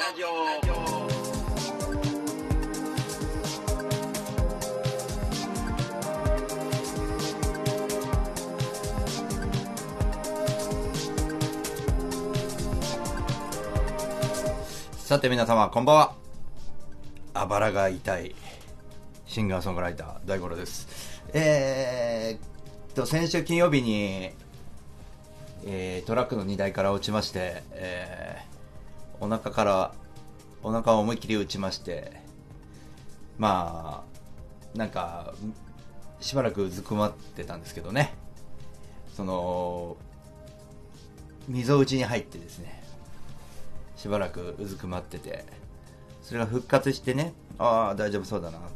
さて皆様こんばんは。あばらが痛いシンガーソングライター大五郎です。先週金曜日に、トラックの荷台から落ちまして、お腹を思いっきり打ちまして、まあなんかしばらくうずくまってたんですけどね、その溝打ちに入ってですね、しばらくうずくまってて、それが復活してね、ああ大丈夫そうだなと。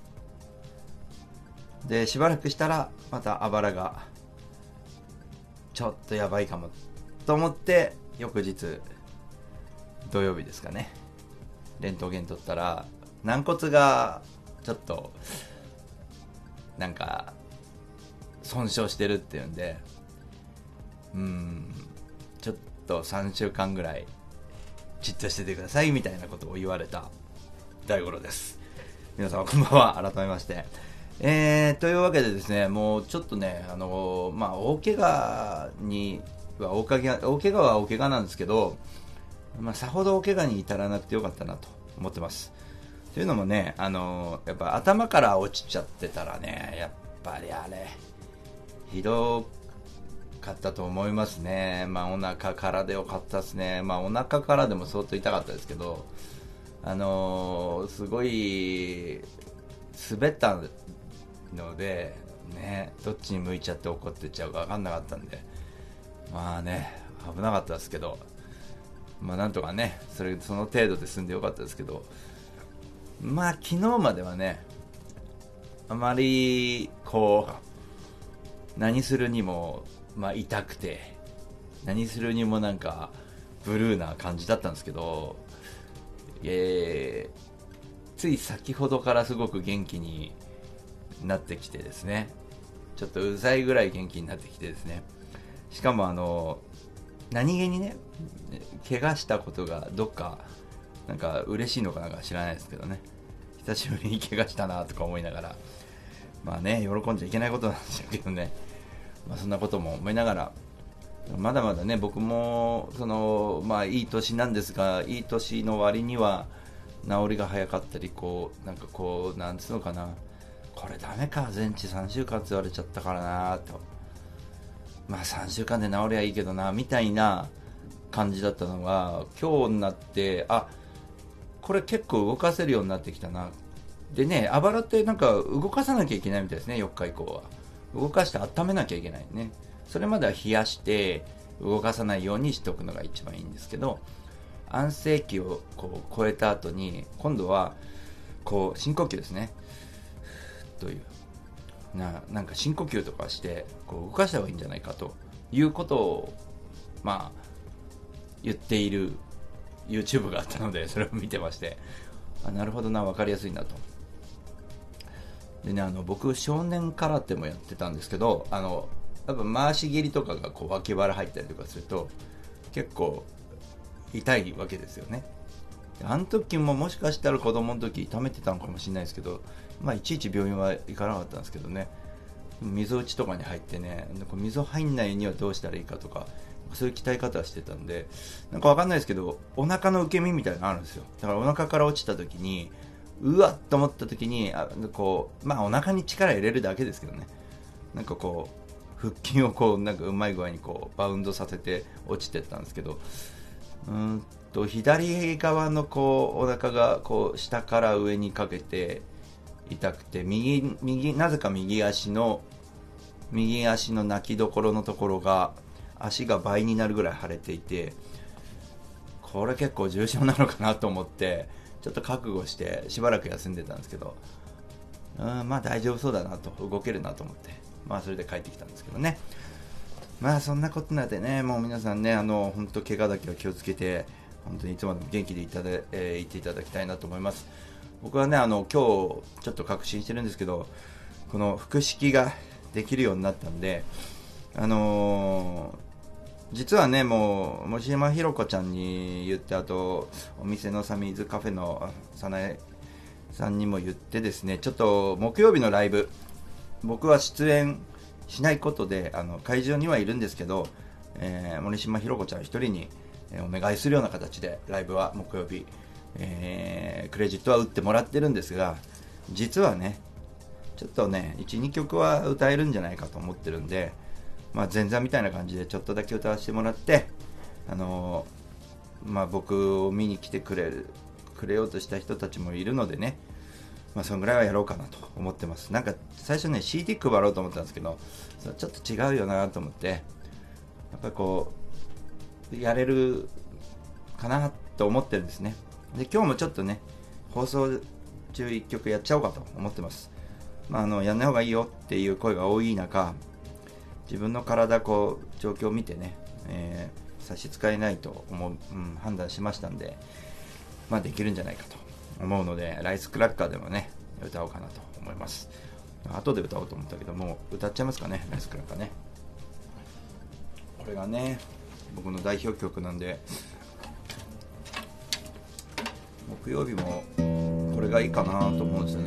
でしばらくしたらまたあばらがちょっとやばいかもと思って、翌日土曜日ですかね、レントゲン取ったら軟骨がちょっとなんか損傷してるっていうんで、ちょっと3週間ぐらいじっとしててくださいみたいなことを言われた大五郎です。皆様こんばんは、改めまして。というわけでですね、もうちょっとね、大怪我は大怪我なんですけど、さほど大怪我に至らなくてよかったなと思ってます。というのもね、やっぱ頭から落ちちゃってたらね、やっぱりあれひどかったと思いますね。お腹からでよかったですね。お腹からでも相当痛かったですけど、すごい滑ったのでね、どっちに向いちゃって怒ってっちゃうか分かんなかったんで、危なかったですけど、なんとかね、その程度で済んでよかったですけど、昨日まではね、あまり何するにも痛くて、何するにもなんかブルーな感じだったんですけど、つい先ほどからすごく元気になってきてですね、ちょっとうざいぐらい元気になってきてですね、しかも何気にね、怪我したことがどっかなんか嬉しいのかなんか知らないですけどね、久しぶりに怪我したなとか思いながら、喜んじゃいけないことなんですけどね、そんなことも思いながら、まだまだね、僕もいい年なんですが、いい年の割には治りが早かったり、なんつうのかな、これダメか、全治3週間って言われちゃったからなと、3週間で治りゃいいけどなみたいな感じだったのが、今日になって、これ結構動かせるようになってきたな。でね、あばらってなんか動かさなきゃいけないみたいですね。4日以降は動かして温めなきゃいけないね。それまでは冷やして動かさないようにしておくのが一番いいんですけど、安静期を超えた後に今度は深呼吸ですねというなんか深呼吸とかして動かした方がいいんじゃないかということを言っている YouTube があったので、それを見てまして、なるほどな、分かりやすいなと。でね、僕少年空手もやってたんですけど、やっぱ回し蹴りとかが脇腹入ったりとかすると結構痛いわけですよね。あの時ももしかしたら子供の時痛めてたのかもしれないですけど、いちいち病院は行かなかったんですけどね、溝打ちとかに入ってね、溝入んないにはどうしたらいいかとか、そういう鍛え方はしてたんで、なんかわかんないですけど、お腹の受け身みたいなのがあるんですよ。だからお腹から落ちた時にうわっと思った時にお腹に力入れるだけですけどね、なんか腹筋をなんかうまい具合にバウンドさせて落ちてったんですけど、左側のお腹が下から上にかけて痛くて、なぜか右足の泣きどころのところが足が倍になるぐらい腫れていて、これ結構重症なのかなと思ってちょっと覚悟してしばらく休んでたんですけど、大丈夫そうだなと、動けるなと思って、それで帰ってきたんですけどね。そんなことなんでね、もう皆さんね、本当怪我だけは気をつけて、本当にいつまでも元気でいていただきたいなと思います。僕はね、今日ちょっと確信してるんですけど、この腹式ができるようになったんで、 実はね、もう森島ひろ子ちゃんに言って、あとお店のサミーズカフェの早苗さんにも言ってですね、ちょっと木曜日のライブ、僕は出演しないことで会場にはいるんですけど、森島ひろ子ちゃん一人にお願いするような形でライブは木曜日、クレジットは打ってもらってるんですが、実はねちょっとね 1,2 曲は歌えるんじゃないかと思ってるんで、前座みたいな感じでちょっとだけ歌わせてもらって、僕を見に来てくれようとした人たちもいるのでね、そのぐらいはやろうかなと思ってます。なんか最初ね CD 配ろうと思ったんですけど、ちょっと違うよなと思って、やっぱりこうやれるかなと思ってるんですね。で今日もちょっとね放送中1曲やっちゃおうかと思ってます。やんない方がいいよっていう声が多い中、自分の体状況を見てね、差し支えないと判断しましたんで、できるんじゃないかと思うので、ライスクラッカーでもね歌おうかなと思います。後で歌おうと思ったけど、もう歌っちゃいますかね、ライスクラッカーね。これがね僕の代表曲なんで、木曜日もこれがいいかなと思うんですよ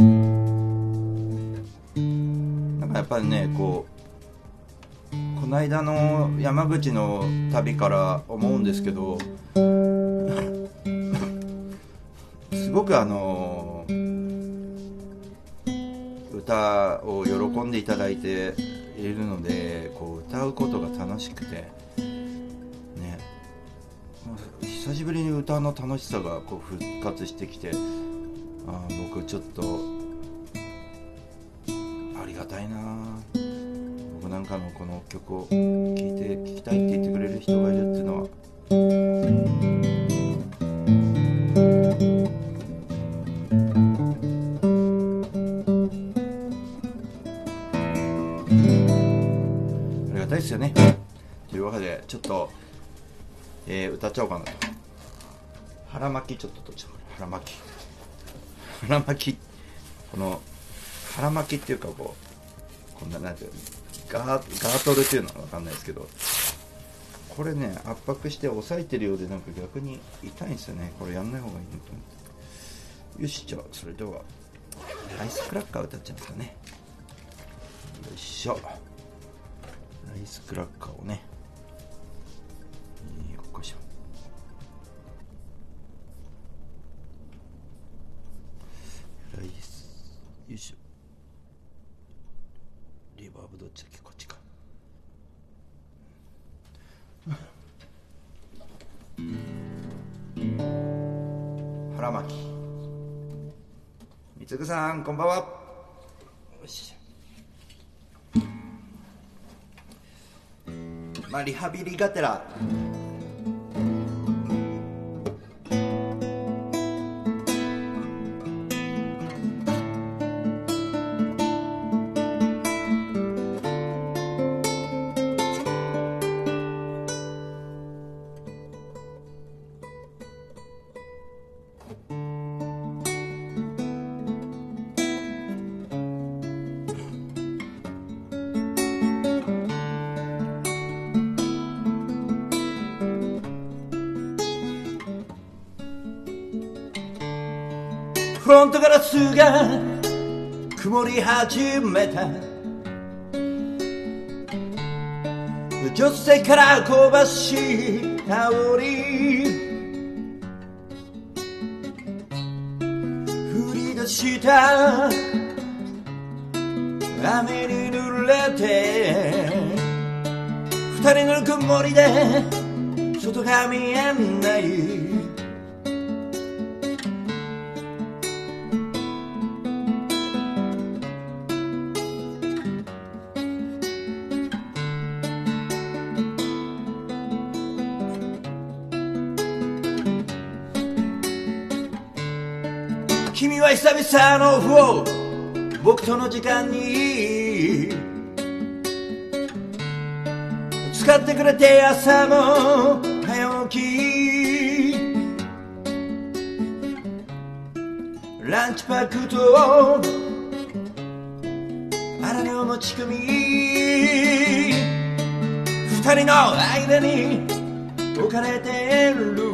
ね。なんかやっぱりねこの間の山口の旅から思うんですけど、すごく歌を喜んでいただいているので、歌うことが楽しくてね、久しぶりに歌の楽しさが復活してきて、僕ちょっとありがたいな。僕なんかのこの曲を聴きたいって言ってくれる人がいるっていうのは、ありがたいですよね。というわけでちょっと、歌っちゃおうかなと。腹巻きちょっと取っちゃう。腹巻き、この腹巻きっていうかこんななんていうの、ガートルっていうのは分かんないですけど、これね圧迫して押さえてるようでなんか逆に痛いんですよね。これやんない方がいいなと思って。よし、じゃあそれではライスクラッカー歌っちゃいますかね。よいしょ、ライスクラッカーをね、よっこいしょ。ライス、よいしょ。リバーブどっちだっけ、こっちか。腹巻き、みつぐさんこんばんは。よし、リハビリがてらフロントガラスが曇り始めた、助手席から香ばしい香り、降り出した雨に濡れて、二人の曇りで外が見えない、君は久々のオフを僕との時間に使ってくれて、朝も早起き、ランチパックとあられを持ち込み、二二人の間に置かれてる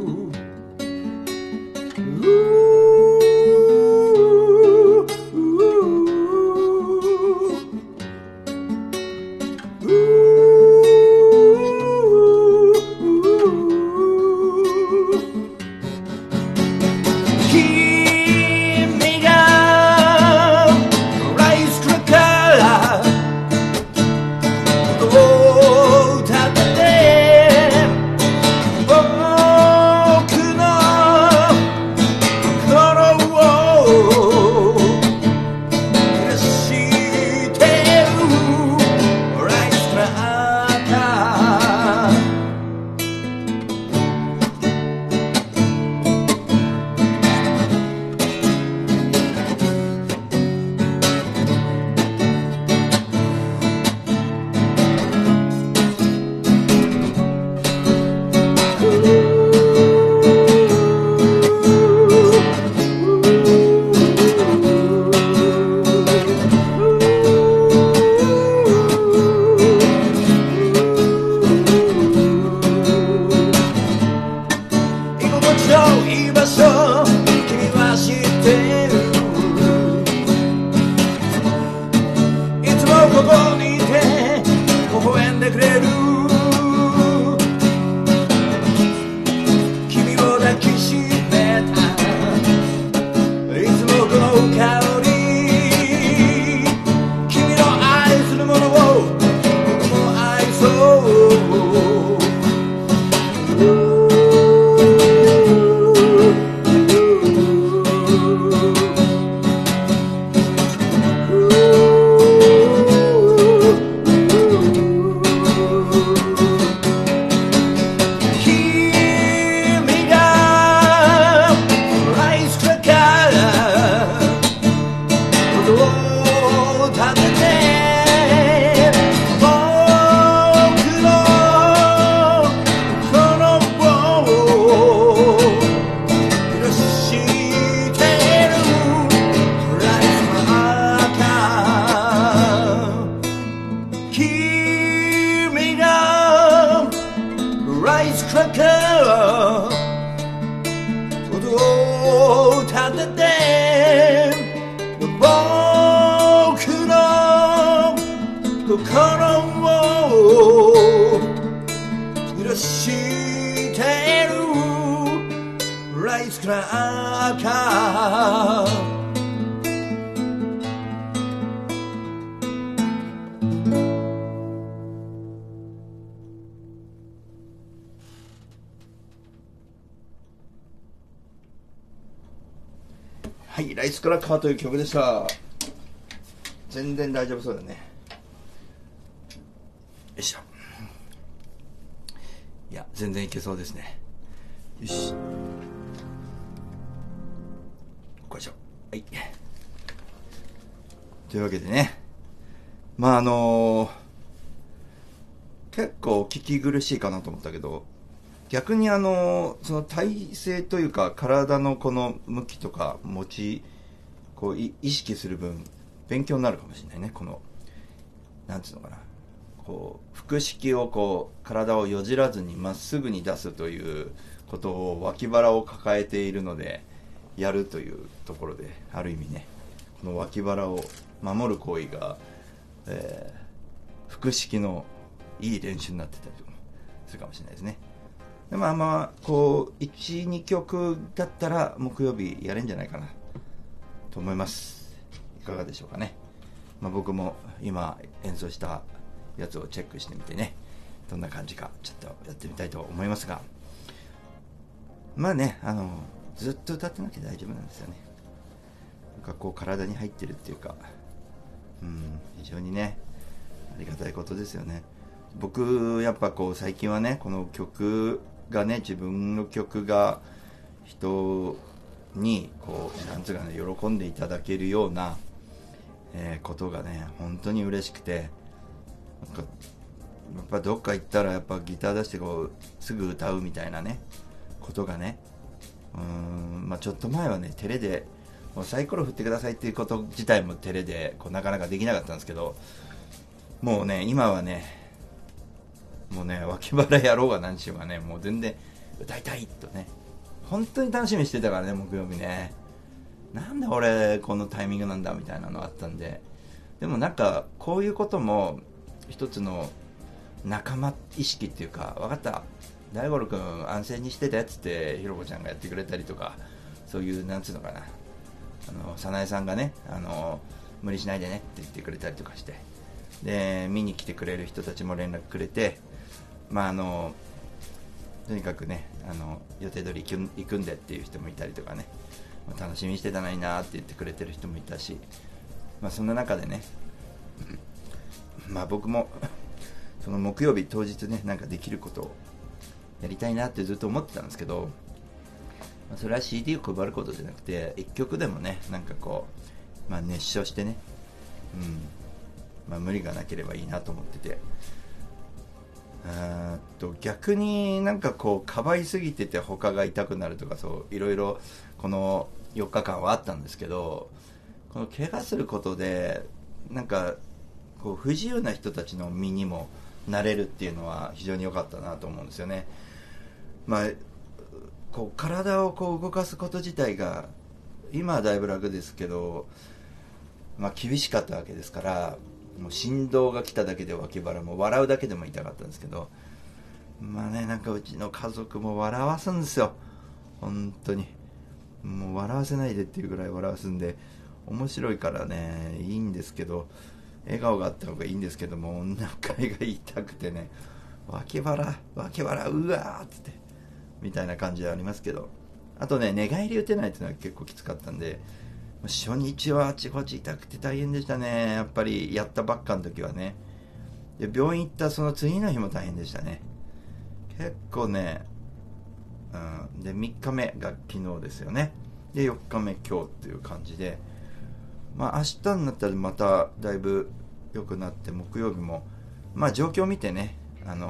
はい、ライスクラッカーという曲でした。全然大丈夫そうだね。よいしょ。いや、全然いけそうですね。よし。こいしょ。はい。というわけでね、まあ結構聞き苦しいかなと思ったけど、逆にその体勢というか体のこの向きとかこう意識する分勉強になるかもしれないね。このなんつうのかな、こう腹式をこう体をよじらずにまっすぐに出すということを脇腹を抱えているのでやるというところで、ある意味ね、この脇腹を守る行為が、腹式のいい練習になってたりとかするかもしれないですね。でまあこう 1,2 曲だったら木曜日やれんじゃないかなと思います。いかがでしょうかね。僕も今演奏したやつをチェックしてみてね、どんな感じかちょっとやってみたいと思いますが、まあね、ずっと歌ってなきゃ大丈夫なんですよね。なんかこう体に入ってるっていうか、非常にねありがたいことですよね。僕やっぱこう最近はね、この曲がね、自分の曲が人にこうなんつうかね、喜んでいただけるような、ことがね本当に嬉しくて、なんかやっぱどっか行ったらやっぱギター出してこうすぐ歌うみたいなねことがね、ちょっと前はね照れでもうサイコロ振ってくださいっていうこと自体も照れでこうなかなかできなかったんですけど、もうね今はねもうね、脇腹やろうが何しようがね、もう全然歌いたいとね、本当に楽しみにしてたからね、木曜日ね。なんで俺このタイミングなんだみたいなのあったんで、でもなんかこういうことも一つの仲間意識っていうか、分かった大五郎くん安静にしてたやつってひろこちゃんがやってくれたりとか、そういうなんつうのかな、早苗さんがね、無理しないでねって言ってくれたりとかして、で見に来てくれる人たちも連絡くれて、とにかくね、予定通り行くんでっていう人もいたりとかね、楽しみにしてたのになって言ってくれてる人もいたし、そんな中でね、僕もその木曜日当日ね、なんかできることをやりたいなってずっと思ってたんですけど、それは CD を配ることじゃなくて、一曲でもね、なんかこう、熱唱してね、無理がなければいいなと思ってて、逆になんかこうかばいすぎてて他が痛くなるとか、そういろいろこの4日間はあったんですけど、この怪我することでなんかこう不自由な人たちの身にもなれるっていうのは非常に良かったなと思うんですよね。こう体をこう動かすこと自体が今はだいぶ楽ですけど、厳しかったわけですから、もう振動が来ただけで脇腹も笑うだけでも痛かったんですけど、なんかうちの家族も笑わすんですよ、本当に。もう笑わせないでっていうぐらい笑わすんで、面白いからね、いいんですけど、笑顔があった方がいいんですけども、お腹が痛くてね、脇腹うわーってみたいな感じでありますけど、あとね、寝返り打てないっていうのは結構きつかったんで、初日はあちこち痛くて大変でしたね。やっぱりやったばっかの時はね。で病院行ったその次の日も大変でしたね。結構ね、で3日目が昨日ですよね。で4日目今日っていう感じで、明日になったらまただいぶ良くなって、木曜日も状況を見てね、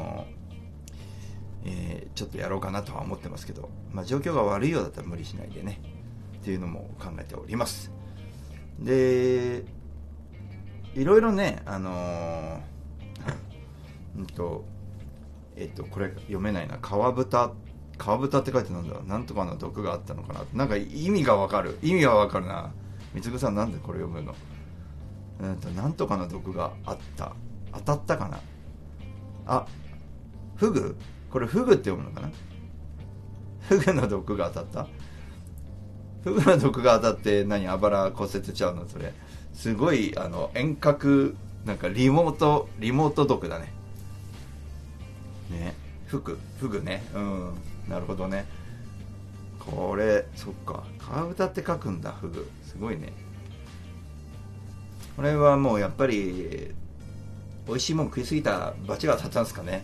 ちょっとやろうかなとは思ってますけど、状況が悪いようだったら無理しないでねっていうのも考えております。でいろいろね、これ読めないな、川豚って書いてなんだ、なんとかの毒があったのかな、なんか意味はわかるな。みつぐさんなんでこれ読むの？なんとかの毒があった、当たったかな、フグ、これフグって読むのかな、フグの毒が当たった、フグの毒が当たってあばら骨折ちゃうの、それすごい遠隔なんかリモート毒だね。フグね、なるほどね。これそっか、川豚って書くんだ、フグ、すごいね。これはもうやっぱり美味しいもん食いすぎた罰が当たったんですかね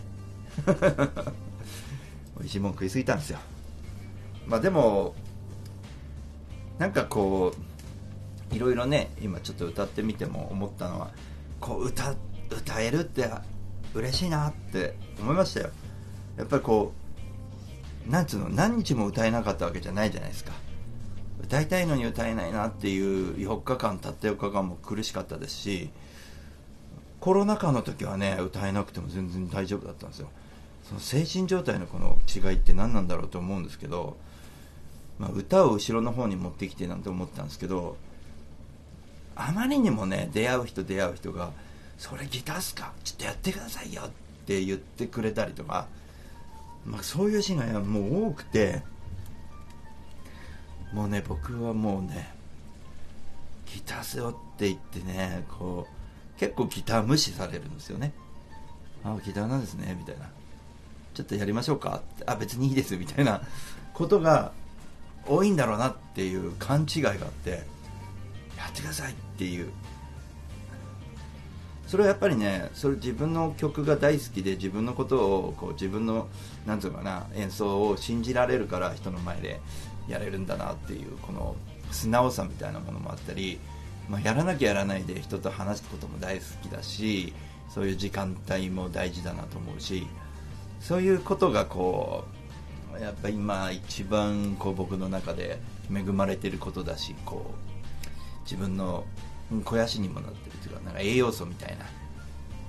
美味しいもん食いすぎたんですよ。でもなんかこういろいろね、今ちょっと歌ってみても思ったのは、こう歌えるって嬉しいなって思いましたよ。やっぱりこう何日も歌えなかったわけじゃないじゃないですか。歌いたいのに歌えないなっていう4日間、たった4日間も苦しかったですし、コロナ禍の時はね、歌えなくても全然大丈夫だったんですよ。その精神状態のこの違いって何なんだろうと思うんですけど、歌を後ろの方に持ってきてなんて思ったんですけど、あまりにもね、出会う人がそれギターっすか、ちょっとやってくださいよって言ってくれたりとか、そういうシーンがもう多くて、もうね、僕はもうね、ギターっすよって言ってね、こう結構ギター無視されるんですよね。ギターなんですねみたいな、ちょっとやりましょうかって、別にいいですみたいなことが多いんだろうなっていう勘違いがあって、やってくださいっていう、それはやっぱりね、それ自分の曲が大好きで、自分のことをこう自分のなんつうかな、演奏を信じられるから人の前でやれるんだなっていう、この素直さみたいなものもあったり、やらなきゃやらないで人と話すことも大好きだし、そういう時間帯も大事だなと思うし、そういうことがこうやっぱ今一番こう僕の中で恵まれてることだし、こう自分の肥やしにもなってるというか、なんか栄養素みたいな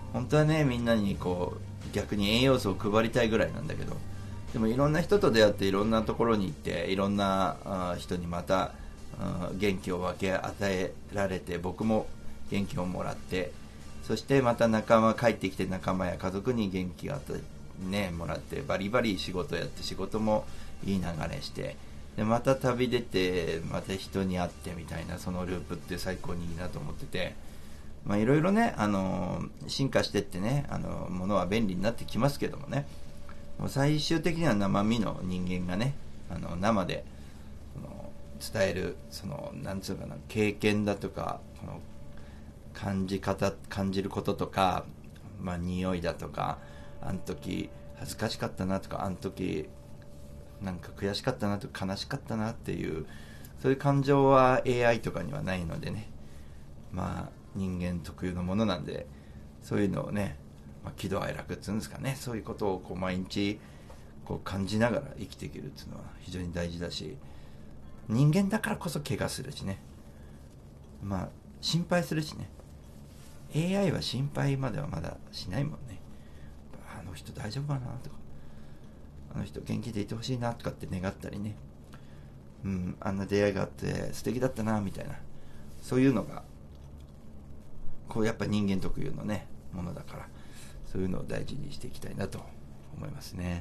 本当はねみんなにこう逆に栄養素を配りたいぐらいなんだけど、でもいろんな人と出会っていろんなところに行っていろんな人にまた元気を分け与えられて、僕も元気をもらって、そしてまた仲間帰ってきて仲間や家族に元気をもらってバリバリ仕事やって、仕事もいい流れして、でまた旅出てまた人に会ってみたいな、そのループって最高にいいなと思ってて、いろいろね、進化してってね、ものは便利になってきますけどもね、最終的には生身の人間がね、生で伝えるなんつうかな、経験だとかこの感じることとか、匂いだとか、あの時恥ずかしかったなとか、あの時なんか悔しかったなとか悲しかったなっていう、そういう感情は AI とかにはないのでね、人間特有のものなんで、そういうのをね、喜怒哀楽っていうんですかね、そういうことをこう毎日こう感じながら生きていけるっていうのは非常に大事だし、人間だからこそ怪我するしね、心配するしね。 AI は心配まではまだしないもんね。あの人大丈夫かなとか、あの人元気でいてほしいなとかって願ったりね、あんな出会いがあって素敵だったなみたいな、そういうのがこうやっぱ人間特有のねものだから、そういうのを大事にしていきたいなと思いますね。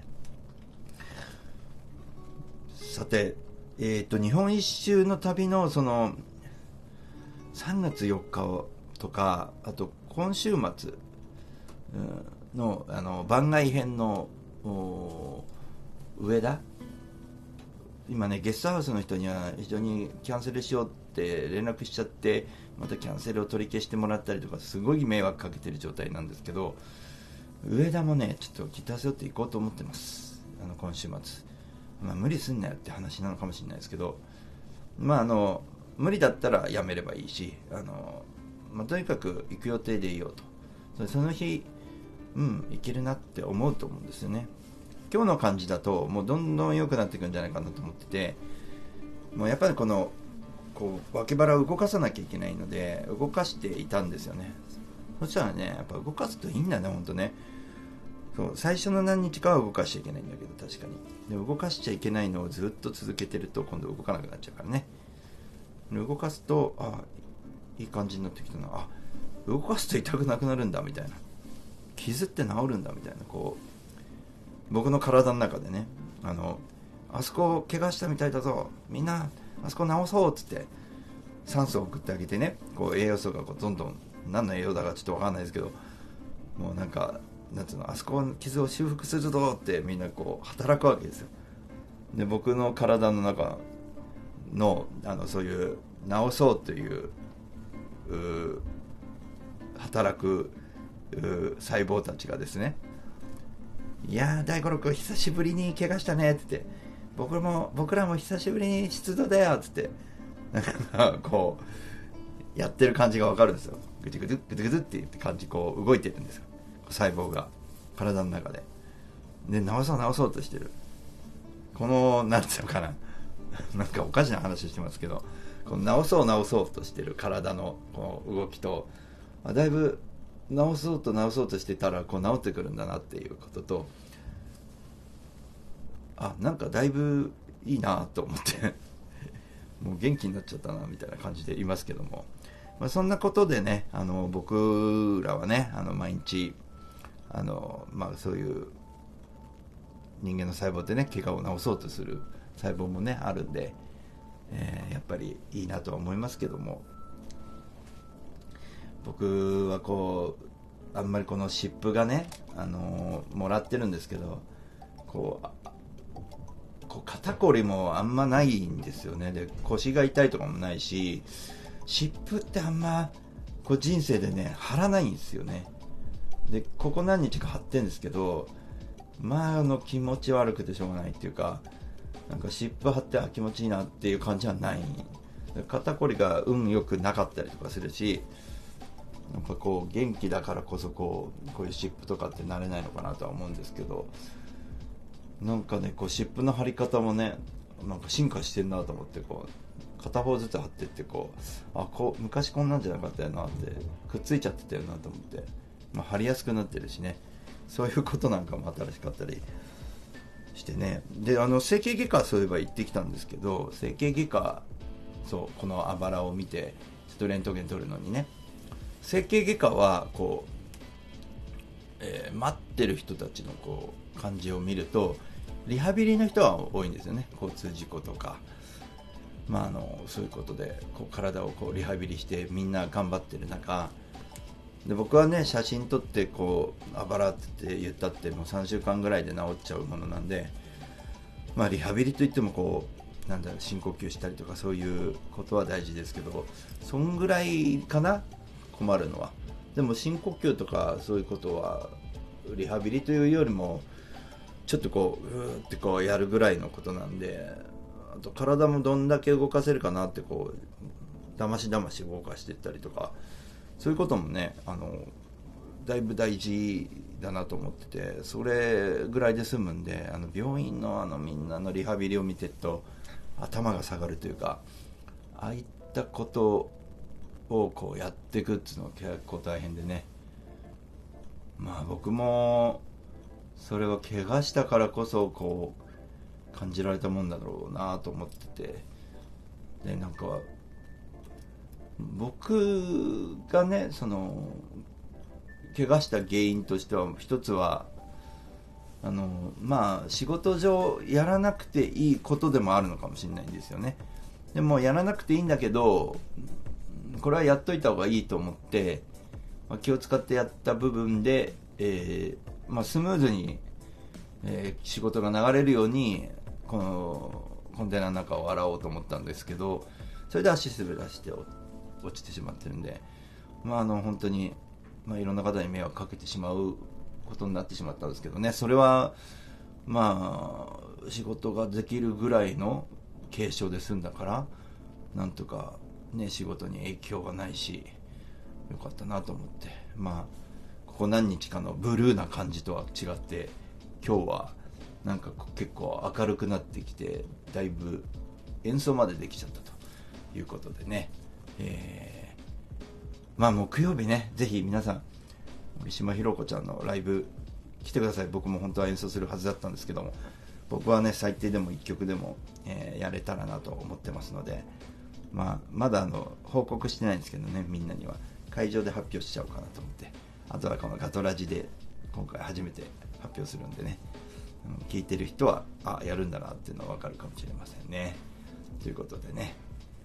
さて、日本一周の旅のその3月4日とか、あと今週末の番外編の上田、今ねゲストハウスの人には非常にキャンセルしようって連絡しちゃって、またキャンセルを取り消してもらったりとか、すごい迷惑かけてる状態なんですけど、上田もねちょっとギター背負っていこうと思ってます。今週末、無理すんなよって話なのかもしれないですけど、無理だったらやめればいいし、とにかく行く予定でいようと、その日行けるなって思うと思うんですよね。今日の感じだともうどんどん良くなっていくんじゃないかなと思ってて、もうやっぱりこう脇腹を動かさなきゃいけないので動かしていたんですよね。そしたらね、やっぱ動かすといいんだね、本当ね。そう最初の何日かは動かしちゃいけないんだけど、確かにで動かしちゃいけないのをずっと続けてると今度動かなくなっちゃうからね。動かすといい感じになってきたな、動かすと痛くなくなるんだみたいな、傷って治るんだみたいな、こう僕の体の中でね、あそこ怪我したみたいだぞ、みんなあそこ治そうっつって酸素を送ってあげてね、こう栄養素がどんどん、何の栄養だかちょっと分かんないですけど、もうなんつうの、あそこの傷を修復するぞってみんなこう働くわけですよ。で僕の体の中のそういう治そうという働く細胞たちがですね、いやー大五郎君久しぶりに怪我したねって言って、僕らも久しぶりに出動だよって言って、なんかこうやってる感じが分かるんですよ。グツグツグツグツって言って感じ、こう動いてるんですよ、細胞が体の中で。で治そうとしてる、このなんていうのかななんかおかしな話してますけど、この治そうとしてる体のこの動きと、だいぶ治そうとしてたらこう治ってくるんだなっていうことと、なんかだいぶいいなと思ってもう元気になっちゃったなみたいな感じでいますけども、そんなことでね、僕らはね毎日そういう人間の細胞ってね、怪我を治そうとする細胞もねあるんで、やっぱりいいなとは思いますけども、僕はこうあんまりこの湿布がね、もらってるんですけど、こう肩こりもあんまないんですよね。で腰が痛いとかもないし、湿布ってあんまこう人生でね貼らないんですよね。でここ何日か貼ってるんですけど、気持ち悪くてしょうがないっていうか、なんか湿布貼って気持ちいいなっていう感じはない。肩こりが運よくなかったりとかするし、なんかこう元気だからこそこういう湿布とかって慣れないのかなとは思うんですけど、なんかねこう湿布の貼り方もねなんか進化してるなと思って、こう片方ずつ貼ってってこう昔こんなんじゃなかったよなって、くっついちゃってたよなと思って、 張りやすくなってるしね、そういうことなんかも新しかったりしてね。で整形外科そういえば行ってきたんですけど、整形外科、そうこのあばらを見てちょっとレントゲン取るのにね、整形外科はこう、待ってる人たちのこう感じを見るとリハビリの人は多いんですよね。交通事故とか、そういうことでこう体をこうリハビリしてみんな頑張ってる中で、僕はね写真撮ってこうあばらって言ったってもう3週間ぐらいで治っちゃうものなんで、リハビリといってもこう深呼吸したりとかそういうことは大事ですけど、そんぐらいかな困るのは。でも深呼吸とかそういうことはリハビリというよりもちょっとこうーってこうやるぐらいのことなんで、あと体もどんだけ動かせるかなってこうだまし動かしていったりとか、そういうこともねだいぶ大事だなと思ってて、それぐらいで済むんで、病院のみんなのリハビリを見てると頭が下がるというか、ああいったことをこうやっていくっていうのは結構大変でね、僕もそれは怪我したからこそこう感じられたもんだろうなと思ってて、でなんか僕がね怪我した原因としては一つは仕事上やらなくていいことでもあるのかもしれないんですよね。でもやらなくていいんだけどこれはやっといた方がいいと思って、気を使ってやった部分で、スムーズに、仕事が流れるようにこのコンテナの中を洗おうと思ったんですけど、それで足滑らして落ちてしまってるんで、本当に、いろんな方に迷惑かけてしまうことになってしまったんですけどね、それは仕事ができるぐらいの軽傷で済んだからなんとかね仕事に影響がないしよかったなと思って、ここ何日かのブルーな感じとは違って今日はなんか結構明るくなってきて、だいぶ演奏までできちゃったということでね、木曜日ね、ぜひ皆さん三島ひろ子ちゃんのライブ来てください。僕も本当は演奏するはずだったんですけども、僕はね最低でも1曲でも、やれたらなと思ってますので、まだ報告してないんですけどね、みんなには会場で発表しちゃおうかなと思って、あとはこのガトラジで今回初めて発表するんでね、聞いてる人はやるんだなっていうのは分かるかもしれませんね。ということでね、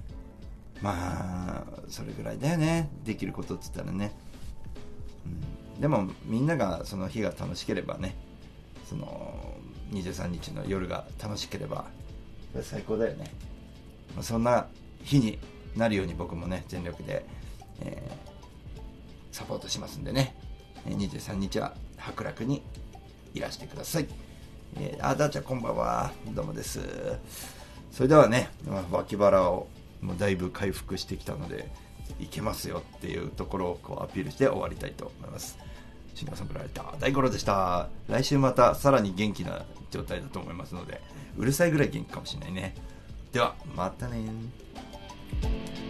それぐらいだよね、できることって言ったらね、でもみんながその日が楽しければね、その23日の夜が楽しければそれ最高だよね。そんな日になるように僕もね全力で、サポートしますんでね、23日は白楽にいらしてください。ダーちゃんこんばんは、どうもです。それではね、脇腹をもうだいぶ回復してきたのでいけますよっていうところをこうアピールして終わりたいと思います。シンガーソングライター大五郎でした。来週またさらに元気な状態だと思いますので、うるさいぐらい元気かもしれないね。ではまたね。